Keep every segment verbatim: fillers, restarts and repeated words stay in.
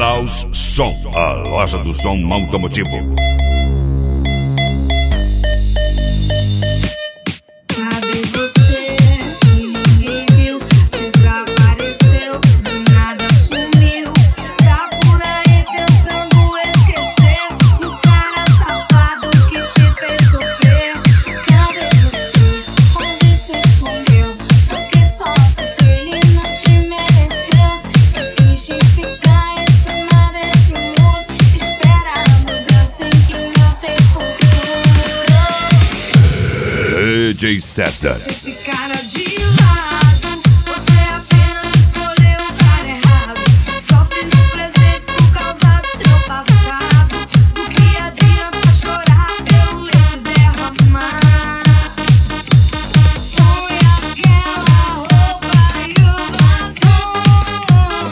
Klaus Som, a loja do som automotivo. D J César. Esse cara de lado, você apenas escolheu o cara errado. Sofre no presente por causa do seu passado. O que adianta chorar pelo leite derramar? Põe aquela roupa e o batom.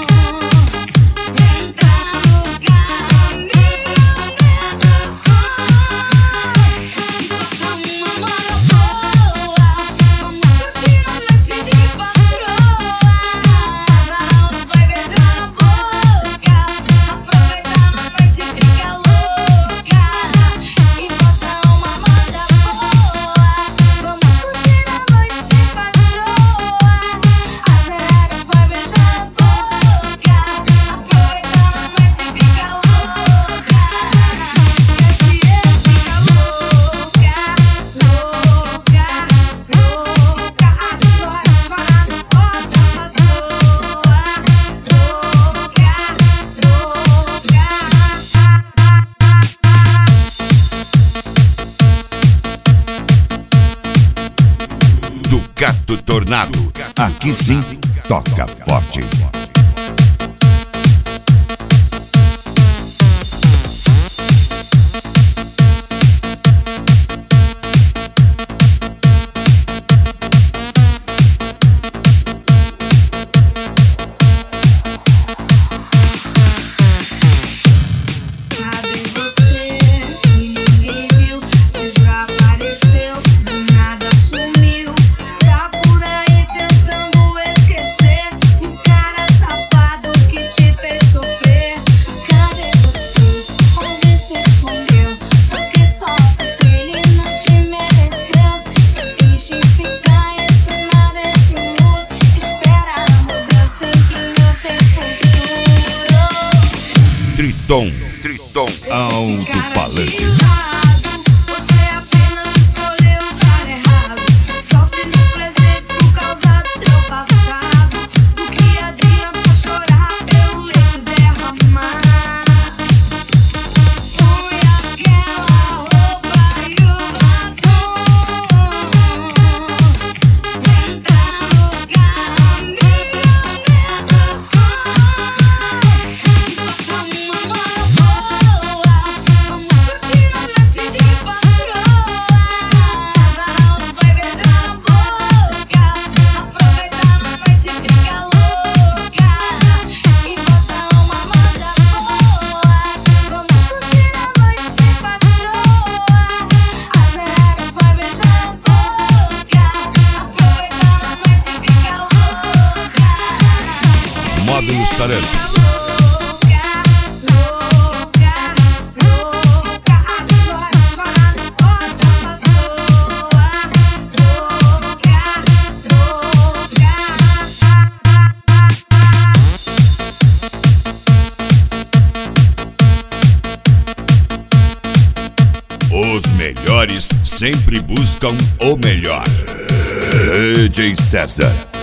Entra no caminho, aumenta o som. E bota uma mão. Ducato Tornado, aqui sim, toca forte. Triton, Triton, alto-falantes. Você apenas escolheu o cara errado. Sofre no presente por causa do seu passado. O que adianta chorar pelo leite derramar? Põe aquela roupa e o batom. Entra no caminho, aumenta o som. E bota uma mão boa. Vamos curtir a noite de patroa. Sarau vai beijar na boca. Aproveitar a noite e fica louca. E bota uma moda boa. Vamos curtir a noite, patroa. As regras vai beijar na boca. Aproveitar a noite e fica louca. Módulos Tarantes. Os melhores sempre buscam o melhor. D J César.